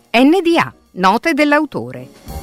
NDA, note dell'autore.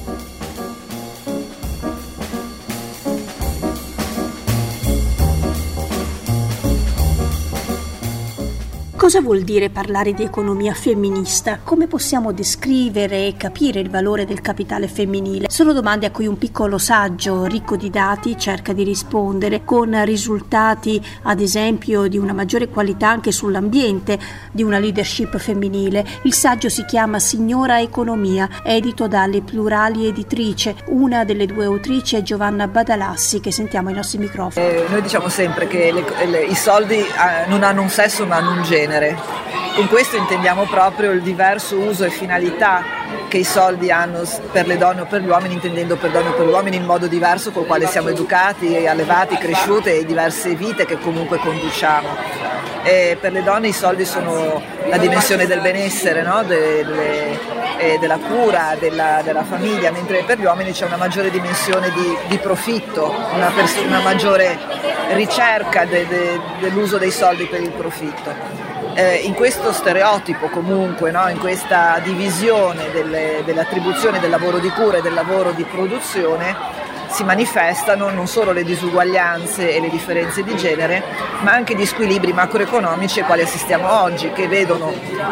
Cosa vuol dire parlare di economia femminista? Come possiamo descrivere e capire il valore del capitale femminile? Sono domande a cui un piccolo saggio ricco di dati cerca di rispondere, con risultati ad esempio di una maggiore qualità anche sull'ambiente, di una leadership femminile. Il saggio si chiama Signora Economia, edito dalle Plurali Editrice. Una delle due autrici è Giovanna Badalassi, che sentiamo ai nostri microfoni. Noi diciamo sempre che i soldi non hanno un sesso ma hanno un genere. Con questo intendiamo proprio il diverso uso e finalità che i soldi hanno per le donne o per gli uomini, intendendo per donne o per gli uomini il modo diverso col quale siamo educati, allevati, cresciute e diverse vite che comunque conduciamo. E per le donne i soldi sono la dimensione del benessere, no? Della cura, della famiglia, mentre per gli uomini c'è una maggiore dimensione di profitto, una maggiore ricerca dell'uso dei soldi per il profitto. In questo stereotipo comunque, no? In questa divisione dell'attribuzione del lavoro di cura e del lavoro di produzione si manifestano non solo le disuguaglianze e le differenze di genere, ma anche gli squilibri macroeconomici ai quali assistiamo oggi, che vedono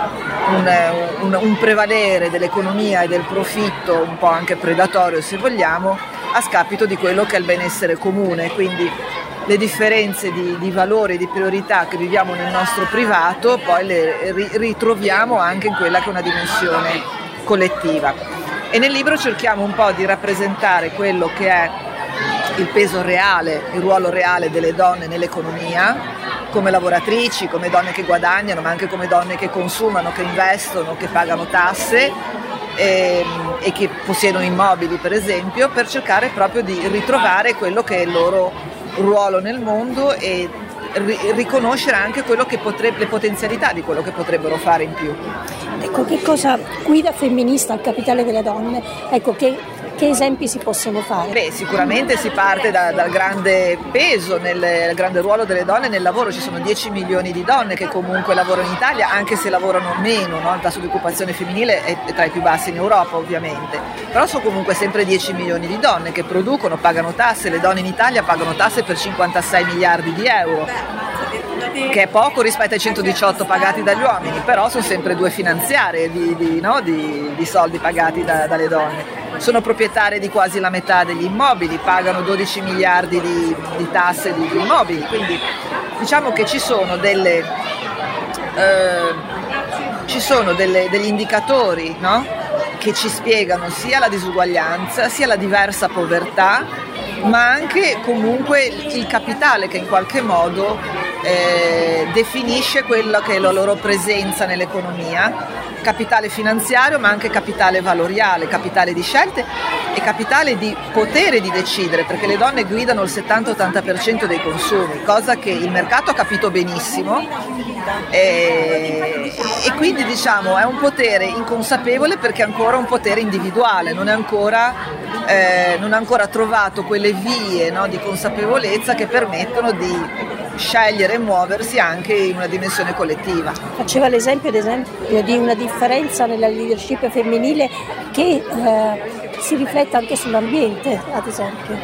un prevalere dell'economia e del profitto un po' anche predatorio, se vogliamo, a scapito di quello che è il benessere comune. Quindi le differenze di valori e di priorità che viviamo nel nostro privato poi le ritroviamo anche in quella che è una dimensione collettiva. E nel libro cerchiamo un po' di rappresentare quello che è il peso reale, il ruolo reale delle donne nell'economia, come lavoratrici, come donne che guadagnano, ma anche come donne che consumano, che investono, che pagano tasse e che possiedono immobili, per esempio, per cercare proprio di ritrovare quello che è il loro ruolo nel mondo e riconoscere anche quello che le potenzialità di quello che potrebbero fare in più. Ecco, che cosa guida femminista al capitale delle donne? Ecco, che esempi si possono fare? Sicuramente si parte dal grande peso, nel grande ruolo delle donne nel lavoro. Ci sono 10 milioni di donne che comunque lavorano in Italia, anche se lavorano meno, no? Il tasso di occupazione femminile è tra i più bassi in Europa, ovviamente, però sono comunque sempre 10 milioni di donne che producono, pagano tasse. Le donne in Italia pagano tasse per 56 miliardi di euro, che è poco rispetto ai 118 pagati dagli uomini, però sono sempre due finanziarie di soldi pagati dalle donne. Sono proprietarie di quasi la metà degli immobili, pagano 12 miliardi di tasse di immobili, quindi diciamo che ci sono degli indicatori, no? Che ci spiegano sia la disuguaglianza, sia la diversa povertà, ma anche comunque il capitale che in qualche modo definisce quella che è la loro presenza nell'economia, capitale finanziario ma anche capitale valoriale, capitale di scelte e capitale di potere di decidere, perché le donne guidano il 70-80% dei consumi, cosa che il mercato ha capito benissimo e quindi diciamo è un potere inconsapevole perché è ancora un potere individuale, non ha ancora trovato quelle vie, no, di consapevolezza che permettono di scegliere e muoversi anche in una dimensione collettiva. Faceva l'esempio di una differenza nella leadership femminile che si riflette anche sull'ambiente, ad esempio.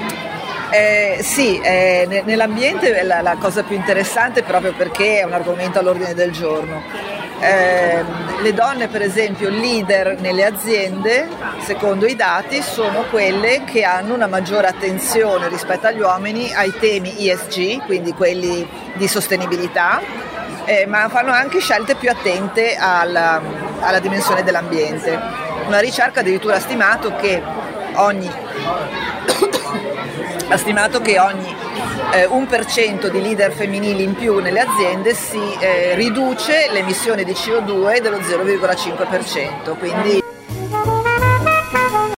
Nell'ambiente è la cosa più interessante proprio perché è un argomento all'ordine del giorno. Le donne, per esempio, leader nelle aziende, secondo i dati, sono quelle che hanno una maggiore attenzione rispetto agli uomini ai temi ESG, quindi quelli di sostenibilità, ma fanno anche scelte più attente alla dimensione dell'ambiente. Una ricerca addirittura ha stimato che ogni 1% di leader femminili in più nelle aziende si riduce l'emissione di CO2 dello 0,5%, quindi